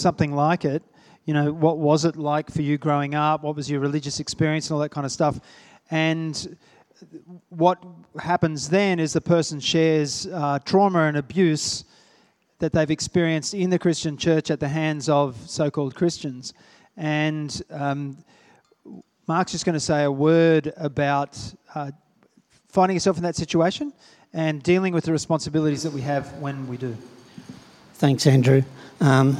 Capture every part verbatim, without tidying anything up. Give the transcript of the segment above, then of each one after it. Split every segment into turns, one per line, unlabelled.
something like it. You know, what was it like for you growing up? What was your religious experience and all that kind of stuff? And what happens then is the person shares uh, trauma and abuse that they've experienced in the Christian church at the hands of so-called Christians. And um, Mark's just going to say a word about uh, finding yourself in that situation and dealing with the responsibilities that we have when we do.
Thanks, Andrew. Um,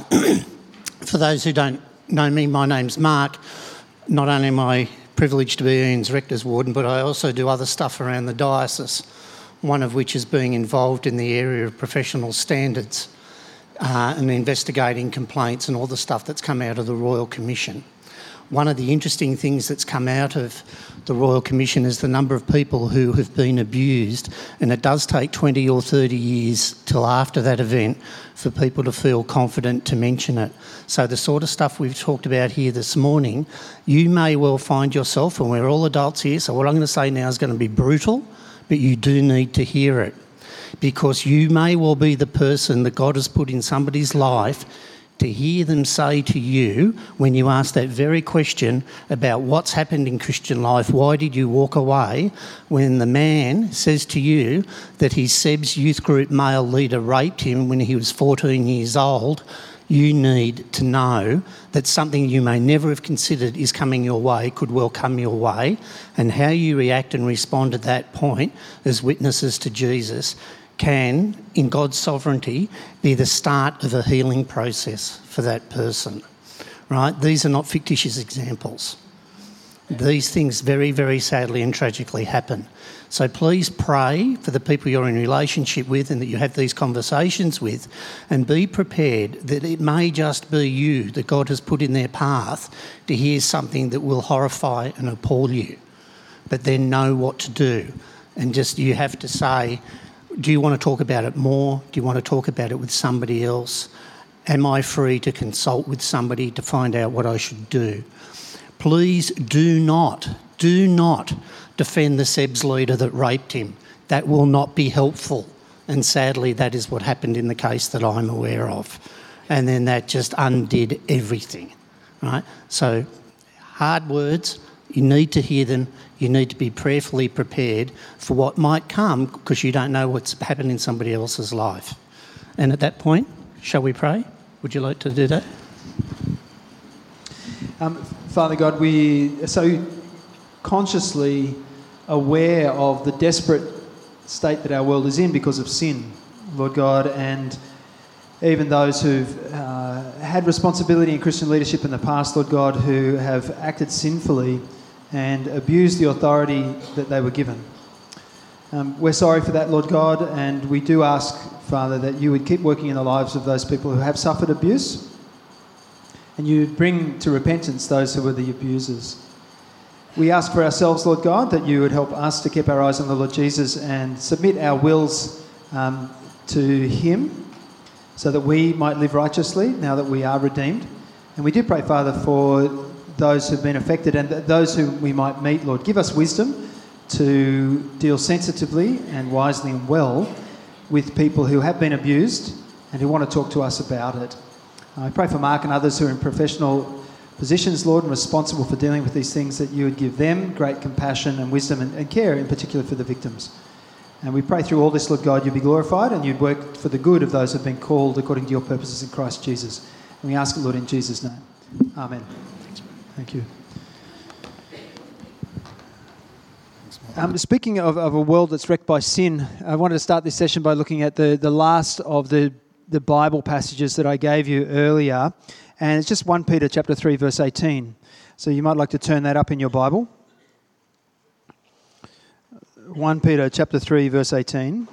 for those who don't know me, my name's Mark. Not only am I privileged to be Ian's Rector's Warden, but I also do other stuff around the diocese, one of which is being involved in the area of professional standards uh, and investigating complaints and all the stuff that's come out of the Royal Commission. One of the interesting things that's come out of the Royal Commission is the number of people who have been abused, and it does take twenty or thirty years till after that event for people to feel confident to mention it. So the sort of stuff we've talked about here this morning, you may well find yourself, and we're all adults here, so what I'm going to say now is going to be brutal, but you do need to hear it, because you may well be the person that God has put in somebody's life to hear them say to you, when you ask that very question about what's happened in Christian life, why did you walk away, when the man says to you that his Seb's youth group male leader raped him when he was fourteen years old, you need to know that something you may never have considered is coming your way could well come your way, and how you react and respond at that point as witnesses to Jesus can, in God's sovereignty, be the start of a healing process for that person, right? These are not fictitious examples. These things very, very sadly and tragically happen. So please pray for the people you're in relationship with and that you have these conversations with, and be prepared that it may just be you that God has put in their path to hear something that will horrify and appall you. But then know what to do. And just you have to say, do you want to talk about it more? Do you want to talk about it with somebody else? Am I free to consult with somebody to find out what I should do? Please do not, do not defend the Seb's leader that raped him. That will not be helpful. And sadly, that is what happened in the case that I'm aware of. And then that just undid everything, right? So hard words, you need to hear them. You need to be prayerfully prepared for what might come, because you don't know what's happened in somebody else's life. And at that point, shall we pray? Would you like to do that?
Um, Father God, we are so consciously aware of the desperate state that our world is in because of sin, Lord God, and even those who've uh, had responsibility in Christian leadership in the past, Lord God, who have acted sinfully and abused the authority that they were given. Um, we're sorry for that, Lord God, and we do ask, Father, that you would keep working in the lives of those people who have suffered abuse, and you would bring to repentance those who were the abusers. We ask for ourselves, Lord God, that you would help us to keep our eyes on the Lord Jesus and submit our wills um, to him, so that we might live righteously now that we are redeemed. And we do pray, Father, for those who've been affected and th- those who we might meet, Lord. Give us wisdom to deal sensitively and wisely and well with people who have been abused and who want to talk to us about it. I pray for Mark and others who are in professional positions, Lord, and responsible for dealing with these things, that you would give them great compassion and wisdom and, and care, in particular for the victims. And we pray through all this, Lord God, you'd be glorified and you'd work for the good of those who have been called according to your purposes in Christ Jesus. And we ask it, Lord, in Jesus' name. Amen. Thank you. Um, speaking of, of a world that's wrecked by sin, I wanted to start this session by looking at the, the last of the, the Bible passages that I gave you earlier. And it's just First Peter chapter three, verse eighteen. So you might like to turn that up in your Bible. First Peter chapter three, verse eighteen.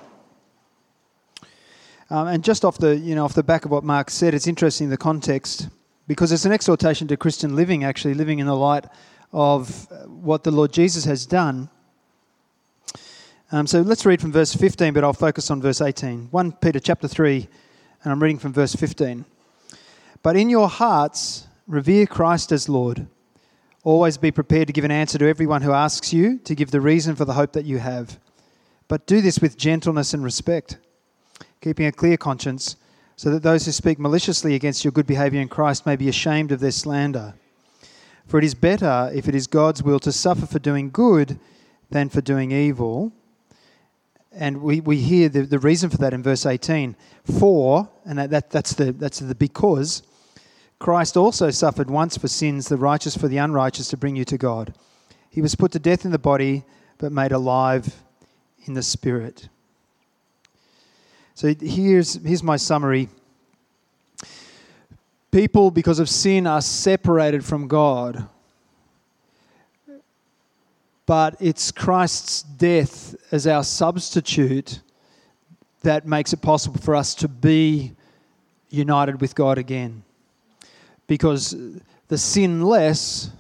Um, and just off the, you know, off the back of what Mark said, it's interesting the context, because it's an exhortation to Christian living, actually, living in the light of what the Lord Jesus has done. Um, so let's read from verse fifteen, but I'll focus on verse eighteen. First Peter chapter three, and I'm reading from verse fifteen. But in your hearts, revere Christ as Lord. Always be prepared to give an answer to everyone who asks you to give the reason for the hope that you have. But do this with gentleness and respect, keeping a clear conscience, so that those who speak maliciously against your good behaviour in Christ may be ashamed of their slander. For it is better, if it is God's will, to suffer for doing good than for doing evil. And we, we hear the, the reason for that in verse eighteen. For, and that, that that's the that's the because, Christ also suffered once for sins, the righteous for the unrighteous, to bring you to God. He was put to death in the body, but made alive in the spirit. So here's, here's my summary. People, because of sin, are separated from God. But it's Christ's death as our substitute that makes it possible for us to be united with God again. Because the sinless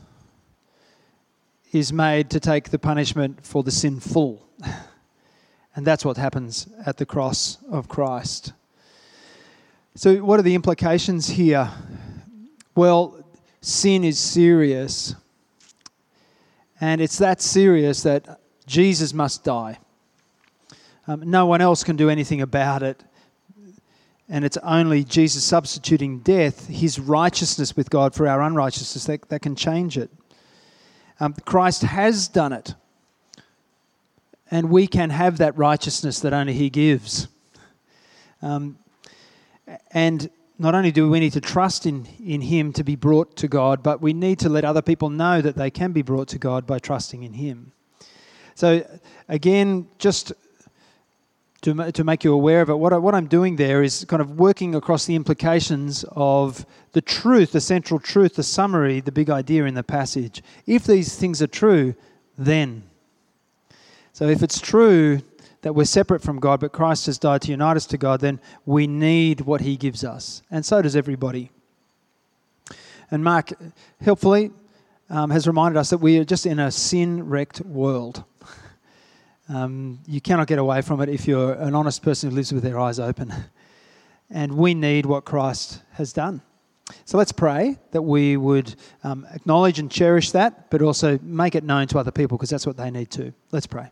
is made to take the punishment for the sinful. And that's what happens at the cross of Christ. So what are the implications here? Well, sin is serious. And it's that serious that Jesus must die. Um, no one else can do anything about it. And it's only Jesus substituting death, his righteousness with God for our unrighteousness, that, that can change it. Um, Christ has done it. And we can have that righteousness that only he gives. Um, and not only do we need to trust in, in him to be brought to God, but we need to let other people know that they can be brought to God by trusting in him. So again, just to, to make you aware of it, what, I, what I'm doing there is kind of working across the implications of the truth, the central truth, the summary, the big idea in the passage. If these things are true, then. So if it's true that we're separate from God, but Christ has died to unite us to God, then we need what he gives us. And so does everybody. And Mark, helpfully, um, has reminded us that we are just in a sin-wrecked world. Um, you cannot get away from it if you're an honest person who lives with their eyes open. And we need what Christ has done. So let's pray that we would um, acknowledge and cherish that, but also make it known to other people, because that's what they need too. Let's pray.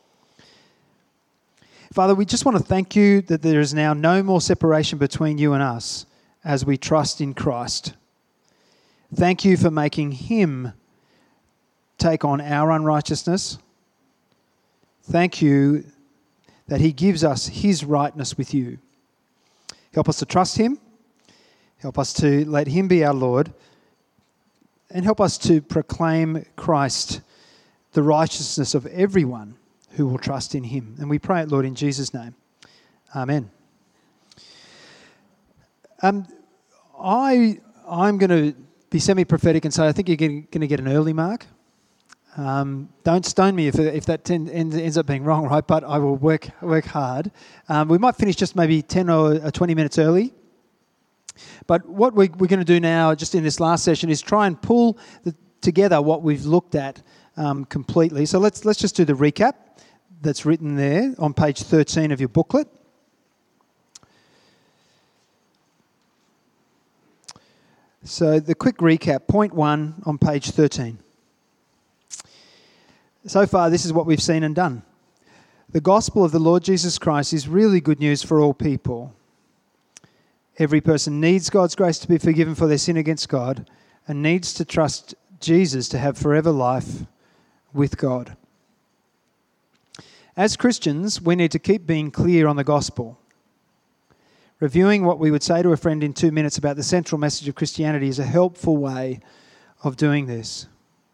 Father, we just want to thank you that there is now no more separation between you and us as we trust in Christ. Thank you for making him take on our unrighteousness. Thank you that he gives us his rightness with you. Help us to trust him. Help us to let him be our Lord. And help us to proclaim Christ, the righteousness of everyone who will trust in him. And we pray it, Lord, in Jesus' name. Amen. Um, I, I'm going to be semi-prophetic and say I think you're going to get an early mark. Um, don't stone me if if that ten, ends up being wrong, right? But I will work work hard. Um, we might finish just maybe ten or twenty minutes early. But what we, we're going to do now, just in this last session, is try and pull the, together what we've looked at um, completely. So let's let's just do the recap that's written there on page thirteen of your booklet. So the quick recap, point one on page thirteen. So far, this is what we've seen and done. The gospel of the Lord Jesus Christ is really good news for all people. Every person needs God's grace to be forgiven for their sin against God and needs to trust Jesus to have forever life with God. As Christians, we need to keep being clear on the gospel. Reviewing what we would say to a friend in two minutes about the central message of Christianity is a helpful way of doing this.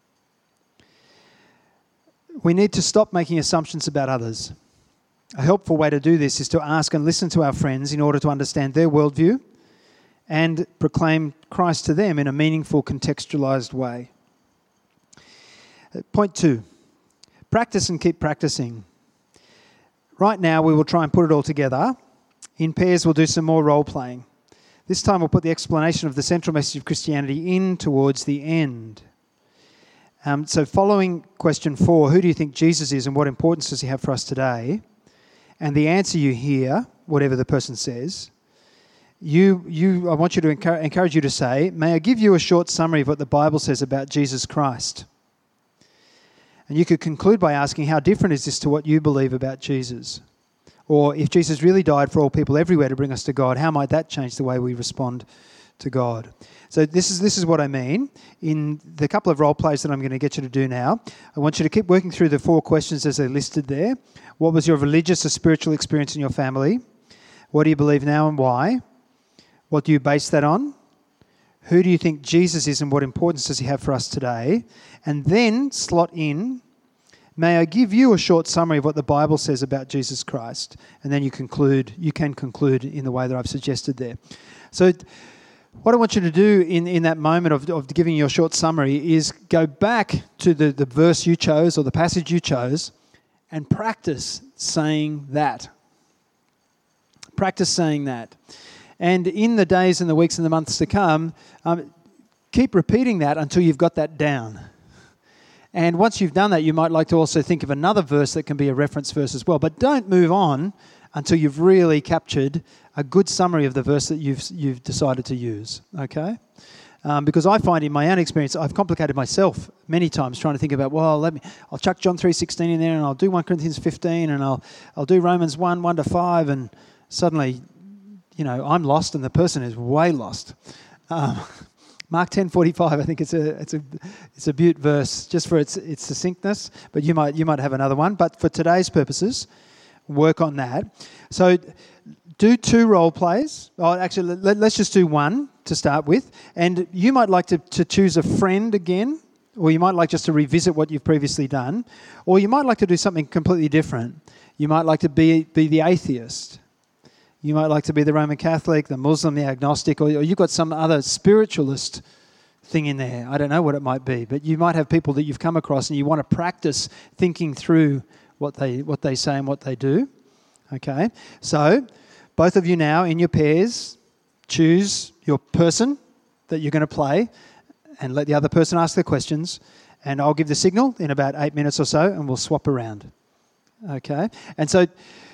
We need to stop making assumptions about others. A helpful way to do this is to ask and listen to our friends in order to understand their worldview and proclaim Christ to them in a meaningful, contextualized way. Point two, practice and keep practicing. Right now, we will try and put it all together. In pairs, we'll do some more role-playing. This time, we'll put the explanation of the central message of Christianity in towards the end. Um, so following question four, who do you think Jesus is and what importance does he have for us today? And the answer you hear, whatever the person says, you, you, I want you to encourage, encourage you to say, may I give you a short summary of what the Bible says about Jesus Christ? And you could conclude by asking, how different is this to what you believe about Jesus? Or if Jesus really died for all people everywhere to bring us to God, how might that change the way we respond to God? So this is this is what I mean. In the couple of role plays that I'm going to get you to do now, I want you to keep working through the four questions as they're listed there. What was your religious or spiritual experience in your family? What do you believe now and why? What do you base that on? Who do you think Jesus is and what importance does he have for us today? And then slot in, may I give you a short summary of what the Bible says about Jesus Christ? And then you conclude. You can conclude in the way that I've suggested there. So what I want you to do in, in that moment of, of giving your short summary is go back to the, the verse you chose or the passage you chose and practice saying that. Practice saying that. And in the days and the weeks and the months to come, um, keep repeating that until you've got that down. And once you've done that, you might like to also think of another verse that can be a reference verse as well. But don't move on until you've really captured a good summary of the verse that you've you've decided to use, okay? Um, because I find in my own experience, I've complicated myself many times trying to think about, well, let me, I'll chuck John three sixteen in there and I'll do First Corinthians fifteen and I'll I'll do Romans one, one to five, and suddenly, you know, I'm lost and the person is way lost. Um, Mark ten forty-five, I think it's a it's a it's a beaut verse just for its its succinctness, but you might you might have another one. But for today's purposes, work on that. So do two role plays. Oh, actually, let, let's just do one to start with. And you might like to, to choose a friend again, or you might like just to revisit what you've previously done, or you might like to do something completely different. You might like to be be the atheist. You might like to be the Roman Catholic, the Muslim, the agnostic, or, or you've got some other spiritualist thing in there. I don't know what it might be, but you might have people that you've come across and you want to practice thinking through what they what they say and what they do. Okay, so both of you now in your pairs choose your person that you're going to play and let the other person ask the questions, and I'll give the signal in about eight minutes or so and we'll swap around. Okay, and so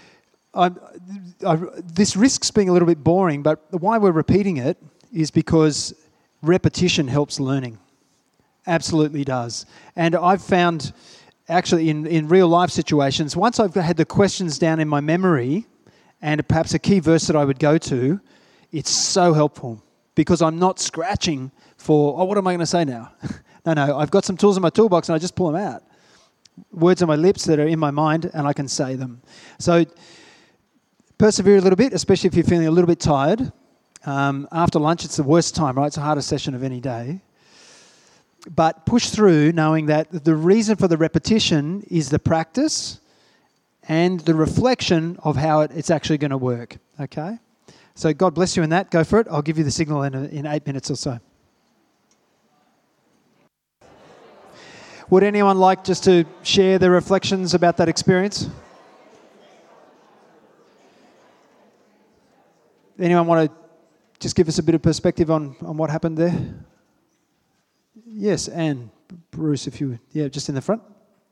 I, I, this risks being a little bit boring, but why we're repeating it is because repetition helps learning. Absolutely does. And I've found actually in, in real life situations, once I've had the questions down in my memory and perhaps a key verse that I would go to, it's so helpful because I'm not scratching for, oh, what am I going to say now? no, no, I've got some tools in my toolbox and I just pull them out. Words on my lips that are in my mind and I can say them. So persevere a little bit, especially if you're feeling a little bit tired. Um, after lunch, it's the worst time, right? It's the hardest session of any day. But push through knowing that the reason for the repetition is the practice and the reflection of how it, it's actually going to work, okay? So God bless you in that. Go for it. I'll give you the signal in, a, in eight minutes or so. Would anyone like just to share their reflections about that experience? Anyone want to just give us a bit of perspective on, on what happened there? Yes, Anne, Bruce, if you would. Yeah, just in the front.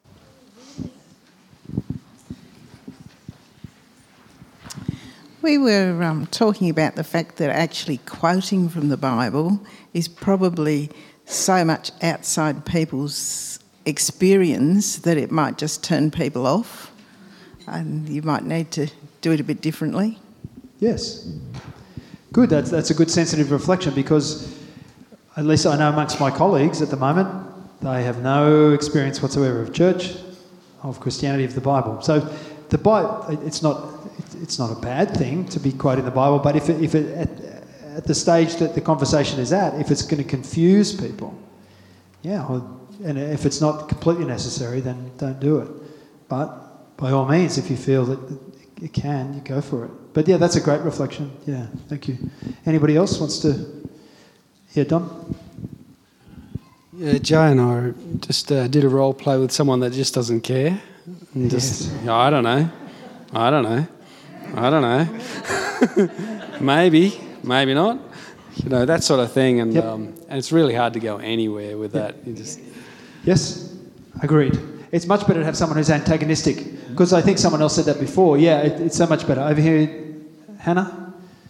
We were um, talking about the fact that actually quoting from the Bible is probably so much outside people's experience that it might just turn people off, and you might need to do it a bit differently.
Yes. Good. That's that's a good sensitive reflection because at least I know amongst my colleagues at the moment, they have no experience whatsoever of church, of Christianity, of the Bible. So the Bible, it's not it's not a bad thing to be quoting the Bible, but if it, if it at, at the stage that the conversation is at, if it's going to confuse people, yeah, well, and if it's not completely necessary, then don't do it. But by all means, if you feel that it can, you go for it. But yeah, that's a great reflection. Yeah, thank you. Anybody else wants to? Yeah, Don?
Yeah, Jay and I just uh, did a role play with someone that just doesn't care. And just,
Yes.
I don't know. I don't know. I don't know. maybe, maybe not. You know, that sort of thing. And
Yep.
um, and it's really hard to go anywhere with that. You just
Yes, agreed. It's much better to have someone who's antagonistic because I think someone else said that before. Yeah, it, it's so much better. Over here, Hannah?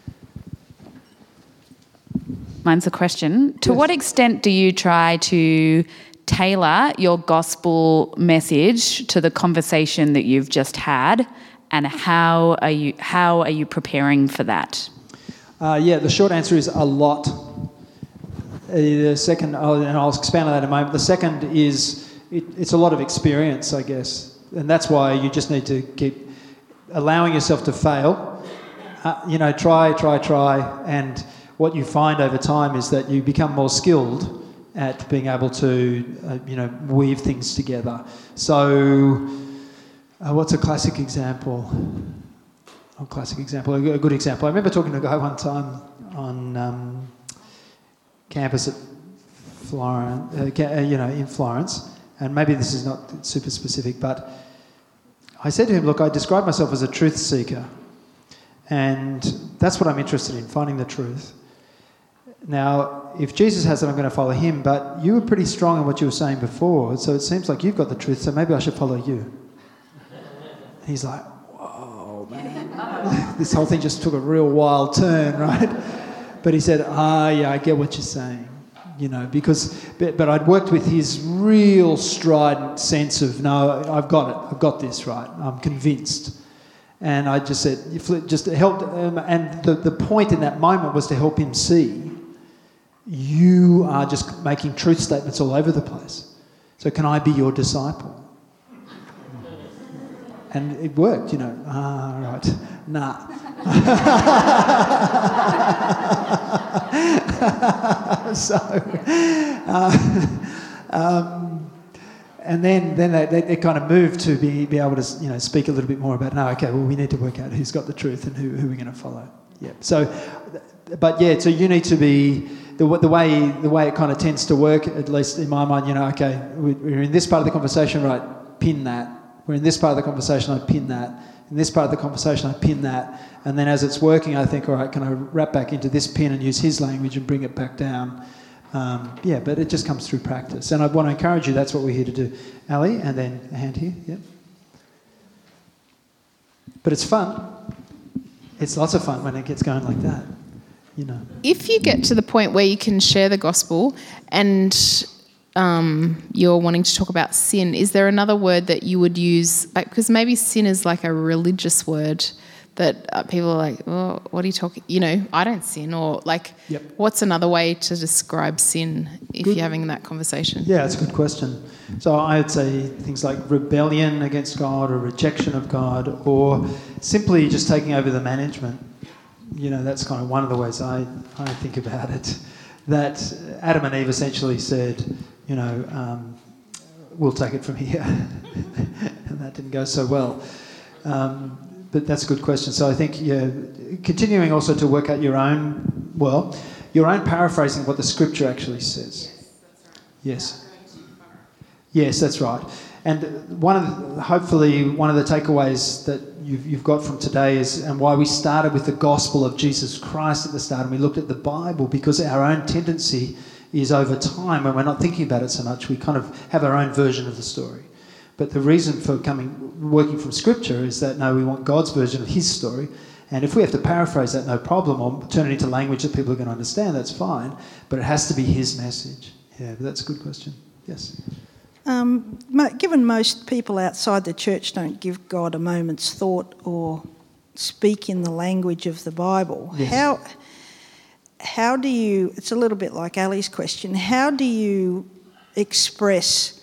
Mine's a question. To
Yes.
what extent do you try to tailor your gospel message to the conversation that you've just had and how are you how are you preparing for that?
Uh, yeah, the short answer is a lot. Uh, the second, oh, and I'll expand on that in a moment. The second is it, it's a lot of experience, I guess, and that's why you just need to keep allowing yourself to fail. Uh, you know, try, try, try, and what you find over time is that you become more skilled at being able to, uh, you know, weave things together. So, uh, what's a classic example? A classic example, a good example. I remember talking to a guy one time on um, campus at Florence, uh, you know, in Florence, and maybe this is not super specific, but I said to him, look, I describe myself as a truth seeker, and that's what I'm interested in, finding the truth. Now, if Jesus has it, I'm going to follow him, but you were pretty strong in what you were saying before, so it seems like you've got the truth, so maybe I should follow you. And he's like, whoa, man. This whole thing just took a real wild turn, right? But he said, ah, yeah, I get what you're saying, you know, because, but, but I'd worked with his real strident sense of, no, I've got it, I've got this right, I'm convinced. And I just said, just helped him, and the, the point in that moment was to help him see, you are just making truth statements all over the place. So can I be your disciple? And it worked, you know. Ah, right. Nah. so, uh, um, and then then they, they, they kind of moved to be be able to, you know, speak a little bit more about, no, okay, well, we need to work out who's got the truth and who, who we're going to follow. Yeah. So, but yeah, so you need to be, the, the way the way it kind of tends to work, at least in my mind, you know, okay, we're in this part of the conversation, right, pin that. We're in this part of the conversation, I pin that. In this part of the conversation, I pin that. And then as it's working, I think, all right, can I wrap back into this pin and use his language and bring it back down? Um, yeah, but it just comes through practice. And I want to encourage you, that's what we're here to do. Ali, and then a hand here, yep. But it's fun. It's lots of fun when it gets going like that, you know.
If you get to the point where you can share the gospel and um, you're wanting to talk about sin, is there another word that you would use? Like, because maybe sin is like a religious word that uh, people are like, oh, what are you talking? You know, I don't sin. Or like,
yep.
What's another way to describe sin if
good.
You're having that conversation?
Yeah, it's a good question. So I would say things like rebellion against God or rejection of God or simply just taking over the management. You know, that's kind of one of the ways I, I think about it. That Adam and Eve essentially said, you know, um, we'll take it from here. And that didn't go so well. Um, but that's a good question. So I think, yeah, continuing also to work out your own, well, your own paraphrasing of what the scripture actually says. Yes. Yes, that's right. And one of the, hopefully one of the takeaways that you've, you've got from today is, and why we started with the gospel of Jesus Christ at the start, and we looked at the Bible, because our own tendency is over time, when we're not thinking about it so much, we kind of have our own version of the story. But the reason for coming, working from Scripture is that, no, we want God's version of his story. And if we have to paraphrase that, no problem, or turn it into language that people are going to understand, that's fine. But it has to be his message. Yeah, but that's a good question. Yes.
Um, given most people outside the church don't give God a moment's thought or speak in the language of the Bible,
yes.
how how do you, it's a little bit like Ali's question, how do you express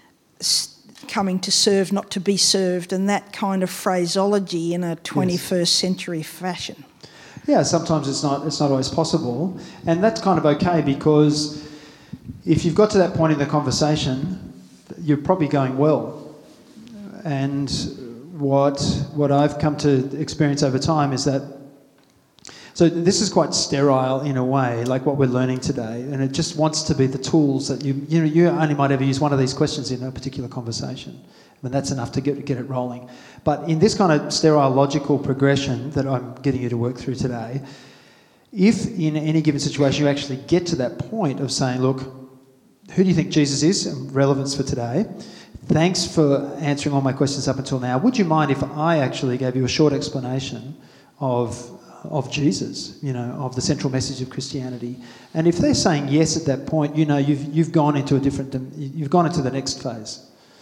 coming to serve, not to be served, and that kind of phraseology in a twenty-first yes. century fashion?
Yeah, sometimes it's not it's not always possible, and that's kind of okay, because if you've got to that point in the conversation, you're probably going well. And what what I've come to experience over time is that, so this is quite sterile in a way, like what we're learning today, and it just wants to be the tools that you you know you only might ever use one of these questions in a particular conversation. I mean, that's enough to get get it rolling. But in this kind of sterile logical progression that I'm getting you to work through today, if in any given situation you actually get to that point of saying, look, who do you think Jesus is? And relevance for today. Thanks for answering all my questions up until now. Would you mind if I actually gave you a short explanation of of Jesus, you know, of the central message of Christianity? And if they're saying yes at that point, you know, you've you've gone into a different, you've gone into the next phase.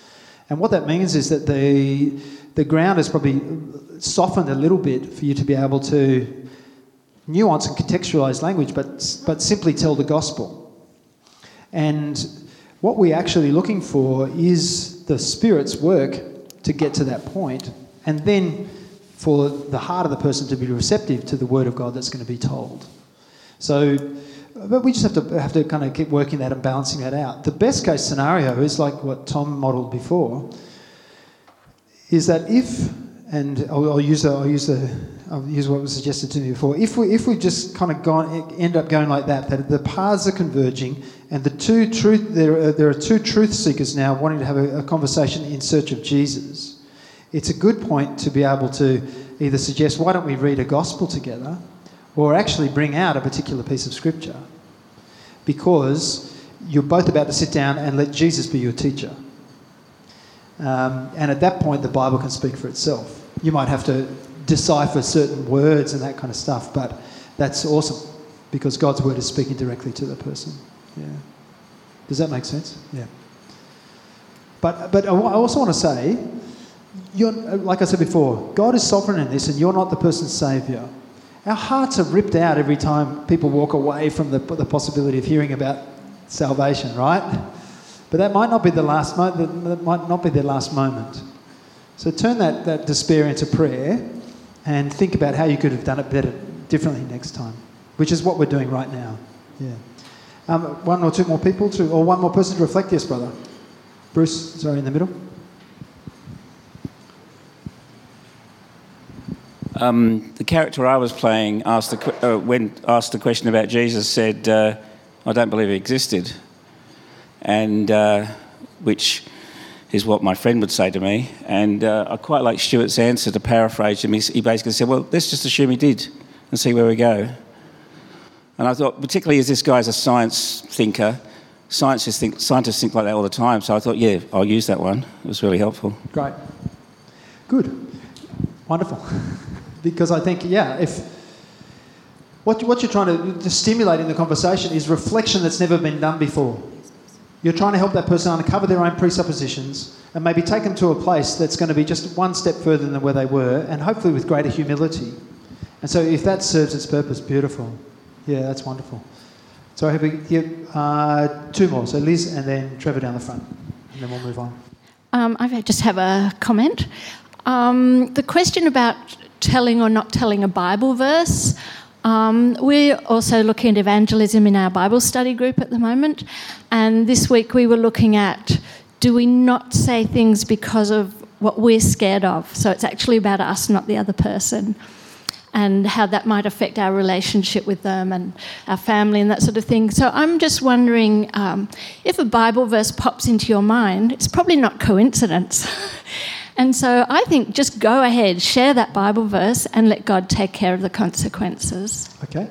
And what that means is that the the ground is probably softened a little bit for you to be able to nuance and contextualise language, but but simply tell the gospel. And what we're actually looking for is the Spirit's work to get to that point, and then for the heart of the person to be receptive to the word of God that's going to be told. So, but we just have to have to kind of keep working that and balancing that out. The best case scenario is like what Tom modelled before, is that if, and I'll, I'll use the, I'll use the, I'll use what was suggested to me before. If we if we just kind of gone end up going like that, that the paths are converging, and the two truth there are, there are two truth seekers now wanting to have a, a conversation in search of Jesus. It's a good point to be able to either suggest, why don't we read a gospel together, or actually bring out a particular piece of scripture, because you're both about to sit down and let Jesus be your teacher. Um, and at that point, the Bible can speak for itself. You might have to decipher certain words and that kind of stuff, but that's awesome because God's word is speaking directly to the person. Yeah. Does that make sense? Yeah. But but I also want to say, you're, like I said before, God is sovereign in this, and you're not the person's saviour. Our hearts are ripped out every time people walk away from the, the possibility of hearing about salvation, right? But that might not be the last mo- that might not be their last moment. So turn that, that despair into prayer and think about how you could have done it better, differently next time, which is what we're doing right now. Yeah. Um, one or two more people to, or one more person to reflect. Yes, brother. Bruce, sorry, in the middle.
Um, the character I was playing asked the, uh, when asked the question about Jesus said, uh, "I don't believe he existed," and uh, which is what my friend would say to me. And uh, I quite like Stuart's answer, to paraphrase him. He, he basically said, "Well, let's just assume he did, and see where we go." And I thought, particularly as this guy's a science thinker, scientists think scientists think like that all the time. So I thought, yeah, I'll use that one. It was really helpful.
Great, good, wonderful. Because I think, yeah, if what, what you're trying to, to stimulate in the conversation is reflection that's never been done before. You're trying to help that person uncover their own presuppositions and maybe take them to a place that's going to be just one step further than where they were, and hopefully with greater humility. And so if that serves its purpose, beautiful. Yeah, that's wonderful. So I have a, yeah, uh, two more. So Liz and then Trevor down the front, and then we'll move on.
Um, I just have a comment. Um, the question about telling or not telling a Bible verse. Um, we're also looking at evangelism in our Bible study group at the moment, and this week we were looking at, do we not say things because of what we're scared of? So it's actually about us, not the other person, and how that might affect our relationship with them and our family and that sort of thing. So I'm just wondering, um, if a Bible verse pops into your mind, it's probably not coincidence. And so I think just go ahead, share that Bible verse and let God take care of the consequences.
Okay.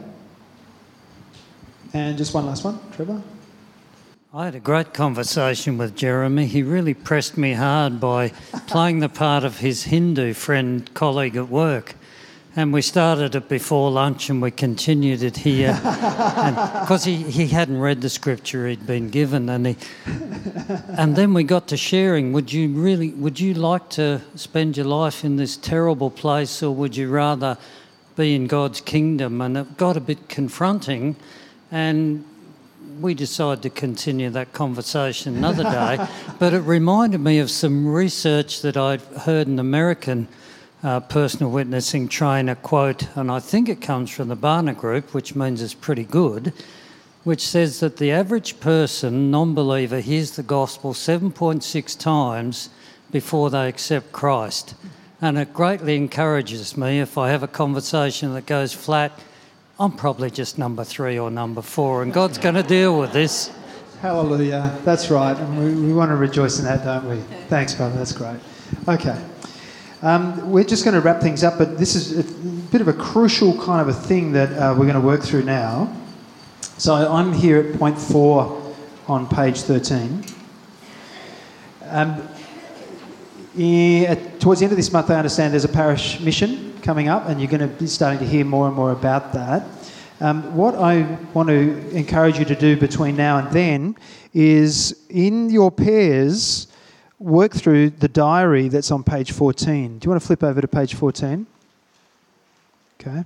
And just one last one, Trevor.
I had a great conversation with Jeremy. He really pressed me hard by playing the part of his Hindu friend, colleague at work. And we started it before lunch and we continued it here. Because he, he hadn't read the scripture he'd been given. And he, and then we got to sharing, would you really, would you like to spend your life in this terrible place, or would you rather be in God's kingdom? And it got a bit confronting, and we decided to continue that conversation another day. But it reminded me of some research that I'd heard an American Uh, personal witnessing trainer quote, and I think it comes from the Barna Group, which means it's pretty good, which says that the average person, non-believer, hears the gospel seven point six times before they accept Christ. And it greatly encourages me if I have a conversation that goes flat, I'm probably just number three or number four, and God's going to deal with this.
Hallelujah. That's right. And we, we want to rejoice in that, don't we? Thanks, brother. That's great. Okay. Um, we're just going to wrap things up, but this is a bit of a crucial kind of a thing that uh, we're going to work through now. So I'm here at point four on page thirteen. Um, yeah, towards the end of this month, I understand there's a parish mission coming up, and you're going to be starting to hear more and more about that. Um, what I want to encourage you to do between now and then is, in your pairs, work through the diary that's on page fourteen. Do you want to flip over to page fourteen? Okay.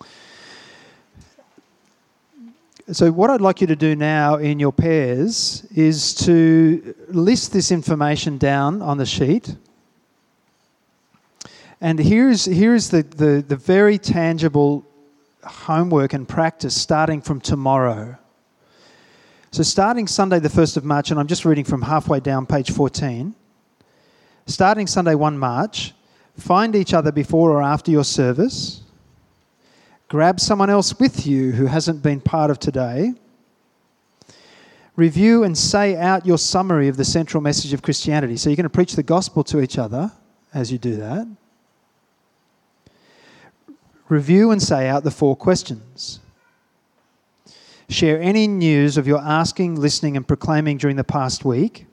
So what I'd like you to do now in your pairs is to list this information down on the sheet. And here's, here's the, the, the very tangible homework and practice starting from tomorrow. So starting Sunday the first of March, and I'm just reading from halfway down page fourteen. Starting Sunday the first of March, find each other before or after your service. Grab someone else with you who hasn't been part of today. Review and say out your summary of the central message of Christianity. So you're going to preach the gospel to each other as you do that. Review and say out the four questions. Share any news of your asking, listening and proclaiming during the past week.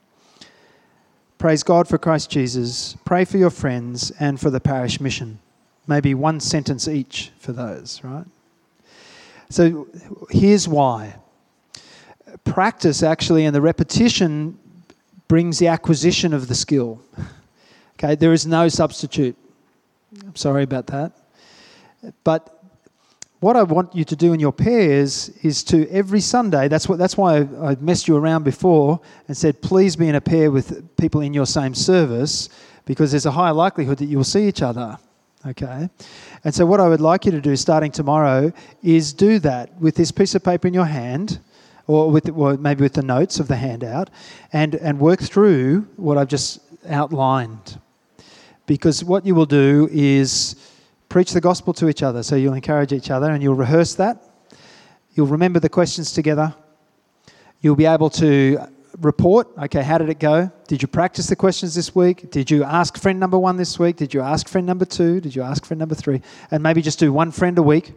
Praise God for Christ Jesus. Pray for your friends and for the parish mission. Maybe one sentence each for those, right? So here's why. Practice actually and the repetition brings the acquisition of the skill. Okay, there is no substitute. I'm sorry about that. But what I want you to do in your pairs is to every Sunday, that's what that's why I, I messed you around before and said please be in a pair with people in your same service, because there's a high likelihood that you will see each other. Okay, and so what I would like you to do starting tomorrow is do that with this piece of paper in your hand, or with or maybe with the notes of the handout, and, and work through what I've just outlined. Because what you will do is preach the gospel to each other, so you'll encourage each other and you'll rehearse that. You'll remember the questions together. You'll be able to report, okay, how did it go? Did you practice the questions this week? Did you ask friend number one this week? Did you ask friend number two? Did you ask friend number three? And maybe just do one friend a week.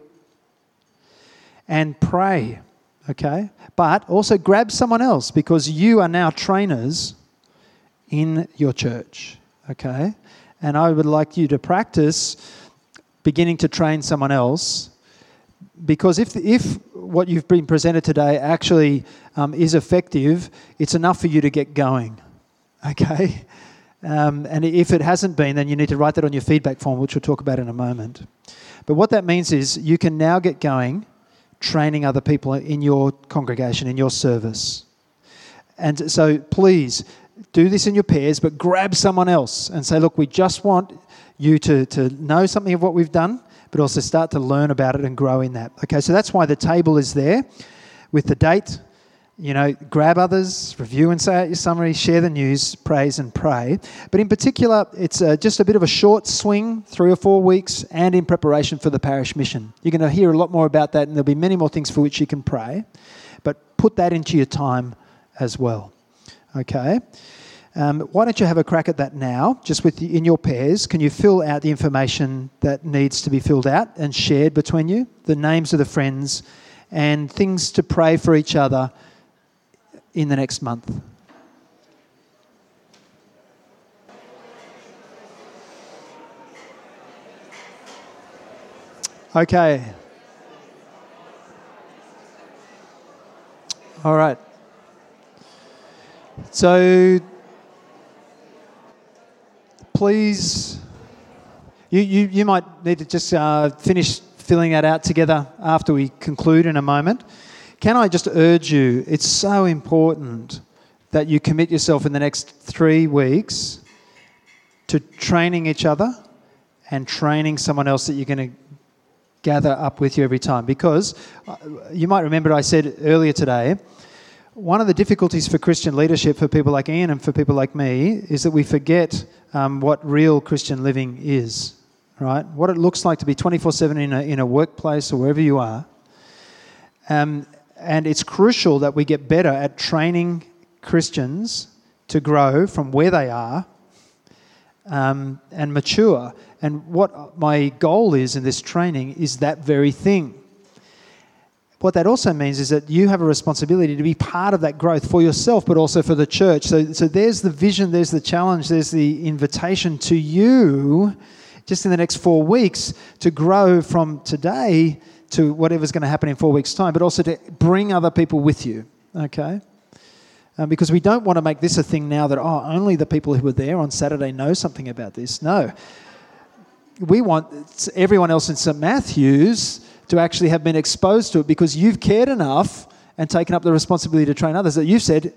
And pray, okay? But also grab someone else, because you are now trainers in your church, okay? And I would like you to practice beginning to train someone else, because if if what you've been presented today actually um, is effective, it's enough for you to get going, okay? Um, and if it hasn't been, then you need to write that on your feedback form, which we'll talk about in a moment. But what that means is you can now get going training other people in your congregation, in your service. And so please do this in your pairs, but grab someone else and say, look, we just want you to, to know something of what we've done, but also start to learn about it and grow in that. Okay, so that's why the table is there with the date. You know, grab others, review and say out your summary, share the news, praise and pray. But in particular, it's uh, just a bit of a short swing, three or four weeks, and in preparation for the parish mission. You're going to hear a lot more about that, and there'll be many more things for which you can pray. But put that into your time as well. Okay? Um, why don't you have a crack at that now, just with the, in your pairs? Can you fill out the information that needs to be filled out and shared between you? The names of the friends and things to pray for each other in the next month. Okay. All right. So please, you, you, you might need to just uh, finish filling that out together after we conclude in a moment. Can I just urge you, it's so important that you commit yourself in the next three weeks to training each other and training someone else that you're going to gather up with you every time. Because you might remember I said earlier today, one of the difficulties for Christian leadership, for people like Ian and for people like me, is that we forget um, what real Christian living is, right? What it looks like to be twenty-four seven in a, in a workplace or wherever you are. Um, and it's crucial that we get better at training Christians to grow from where they are um, and mature. And what my goal is in this training is that very thing. What that also means is that you have a responsibility to be part of that growth for yourself, but also for the church. So, so there's the vision, there's the challenge, there's the invitation to you, just in the next four weeks, to grow from today to whatever's going to happen in four weeks' time, but also to bring other people with you, okay? Um, because we don't want to make this a thing now that, oh, only the people who were there on Saturday know something about this. No. We want everyone else in St Matthew's to actually have been exposed to it because you've cared enough and taken up the responsibility to train others that you've said,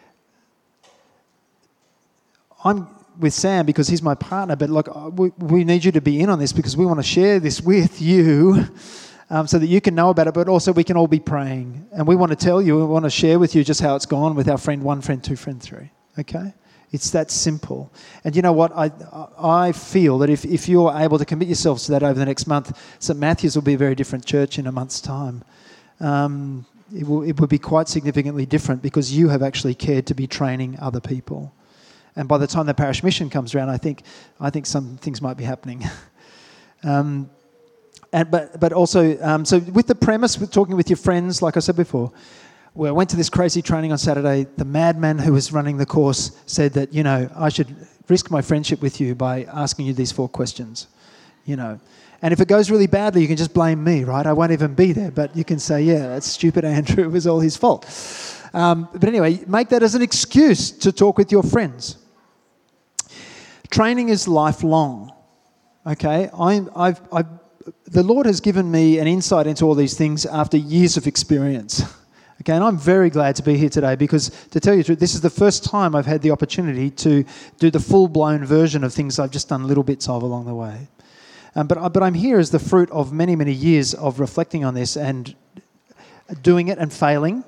I'm with Sam because he's my partner, but look, we, we need you to be in on this because we want to share this with you um, so that you can know about it, but also we can all be praying. And we want to tell you, we want to share with you just how it's gone with our friend one, friend two, friend three. Okay? It's that simple. And you know what? I I feel that if, if you're able to commit yourselves to that over the next month, St Matthew's will be a very different church in a month's time. Um, it will it will be quite significantly different because you have actually cared to be training other people. And by the time the parish mission comes around, I think I think some things might be happening. um, and but but also, um, so with the premise, with talking with your friends, like I said before, well, I went to this crazy training on Saturday. The madman who was running the course said that, you know, I should risk my friendship with you by asking you these four questions, you know. And if it goes really badly, you can just blame me, right? I won't even be there. But you can say, yeah, that's stupid Andrew. It was all his fault. Um, but anyway, make that as an excuse to talk with your friends. Training is lifelong, okay? I'm, I've, I've, the Lord has given me an insight into all these things after years of experience. Okay, and I'm very glad to be here today because, to tell you the truth, this is the first time I've had the opportunity to do the full-blown version of things I've just done little bits of along the way. Um, but, but I'm here as the fruit of many, many years of reflecting on this and doing it and failing.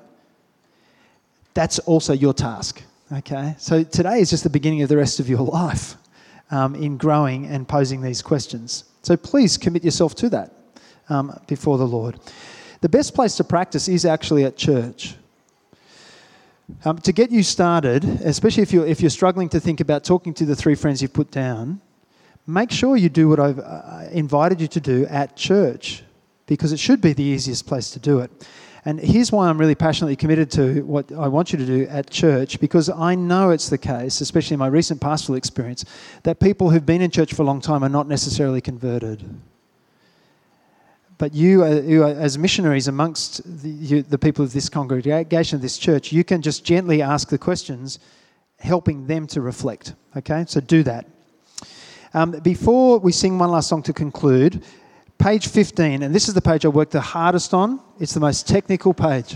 That's also your task, okay? So today is just the beginning of the rest of your life um, in growing and posing these questions. So please commit yourself to that um, before the Lord. The best place to practice is actually at church. Um, to get you started, especially if you're, if you're struggling to think about talking to the three friends you've put down, make sure you do what I've uh, invited you to do at church because it should be the easiest place to do it. And here's why I'm really passionately committed to what I want you to do at church, because I know it's the case, especially in my recent pastoral experience, that people who've been in church for a long time are not necessarily converted. But you, uh, you as missionaries amongst the, you, the people of this congregation, this church, you can just gently ask the questions, helping them to reflect. Okay, so do that. Um, before we sing one last song to conclude, page fifteen, and this is the page I worked the hardest on. It's the most technical page.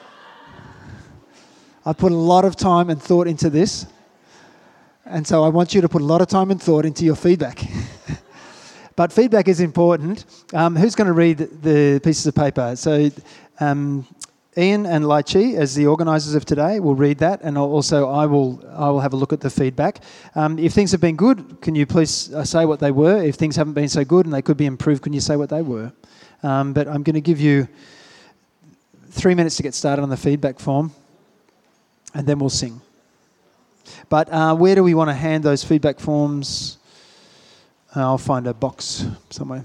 I put a lot of time and thought into this, and so I want you to put a lot of time and thought into your feedback. But feedback is important. Um, who's going to read the pieces of paper? So um, Ian and Lai Chi, as the organisers of today, will read that, and also I will I will have a look at the feedback. Um, if things have been good, can you please uh, say what they were? If things haven't been so good and they could be improved, can you say what they were? Um, but I'm going to give you three minutes to get started on the feedback form, and then we'll sing. But uh, where do we want to hand those feedback forms? I'll find a box somewhere.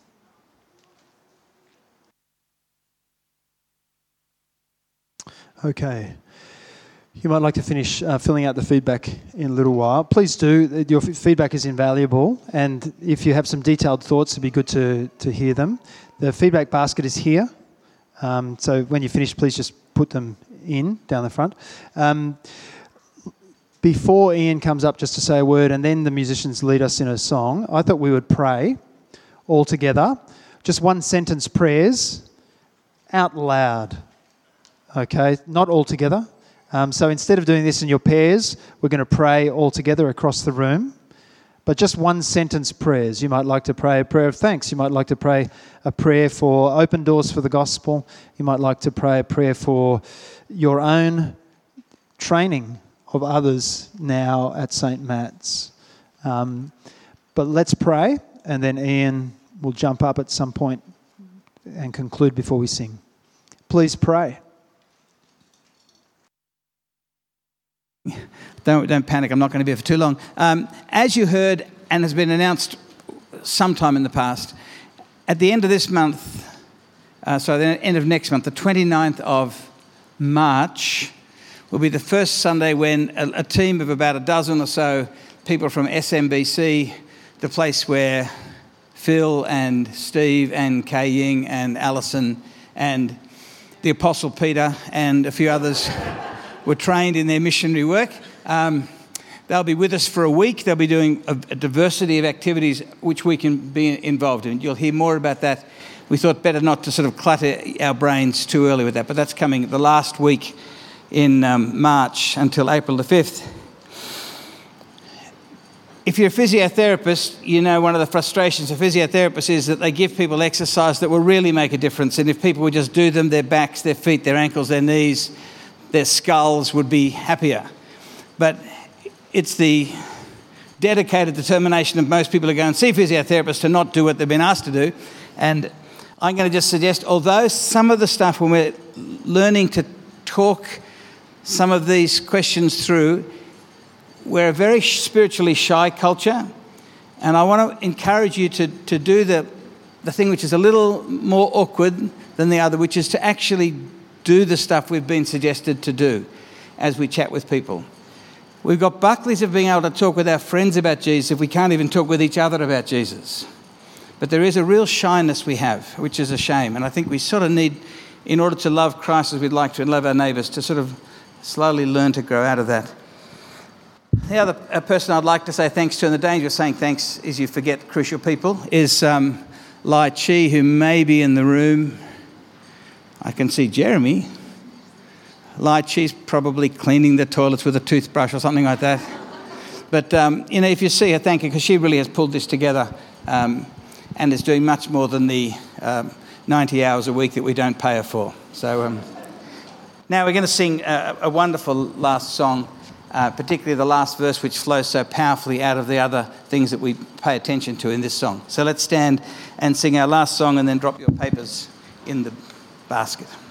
Okay. You might like to finish uh, filling out the feedback in a little while. Please do. Your f- feedback is invaluable, and if you have some detailed thoughts, it'd be good to, to hear them. The feedback basket is here, um, so when you finish, please just put them in down the front. Um, Before Ian comes up just to say a word and then the musicians lead us in a song, I thought we would pray all together. Just one sentence prayers out loud. Okay, not all together. Um, so instead of doing this in your pairs, we're going to pray all together across the room. But just one sentence prayers. You might like to pray a prayer of thanks. You might like to pray a prayer for open doors for the gospel. You might like to pray a prayer for your own training of others now at Saint Matt's. Um, but let's pray, and then Ian will jump up at some point and conclude before we sing. Please pray.
Don't, don't panic, I'm not going to be here for too long. Um, as you heard, and has been announced sometime in the past, at the end of this month, uh, so the end of next month, the twenty-ninth of March, will be the first Sunday when a, a team of about a dozen or so people from S M B C, the place where Phil and Steve and Kay Ying and Alison and the Apostle Peter and a few others were trained in their missionary work. Um, they'll be with us for a week. They'll be doing a, a diversity of activities which we can be involved in. You'll hear more about that. We thought better not to sort of clutter our brains too early with that, but that's coming the last week in um, March until April the fifth. If you're a physiotherapist, you know one of the frustrations of physiotherapists is that they give people exercise that will really make a difference. And if people would just do them, their backs, their feet, their ankles, their knees, their skulls would be happier. But it's the dedicated determination of most people who go and see physiotherapists to not do what they've been asked to do. And I'm going to just suggest, although some of the stuff when we're learning to talk some of these questions through, we're a very spiritually shy culture, and I want to encourage you to, to do the, the thing which is a little more awkward than the other, which is to actually do the stuff we've been suggested to do as we chat with people. We've got Buckleys of being able to talk with our friends about Jesus if we can't even talk with each other about Jesus. But there is a real shyness we have, which is a shame, and I think we sort of need, in order to love Christ as we'd like to and love our neighbours, to sort of slowly learn to grow out of that. The other person I'd like to say thanks to, and the danger of saying thanks is you forget crucial people, is um, Lai Chi, who may be in the room. I can see Jeremy. Lai Chi's probably cleaning the toilets with a toothbrush or something like that. But, um, you know, if you see her, thank her, because she really has pulled this together um, and is doing much more than the um, ninety hours a week that we don't pay her for. So um, now we're going to sing a, a wonderful last song. Uh, particularly the last verse, which flows so powerfully out of the other things that we pay attention to in this song. So let's stand and sing our last song and then drop your papers in the basket.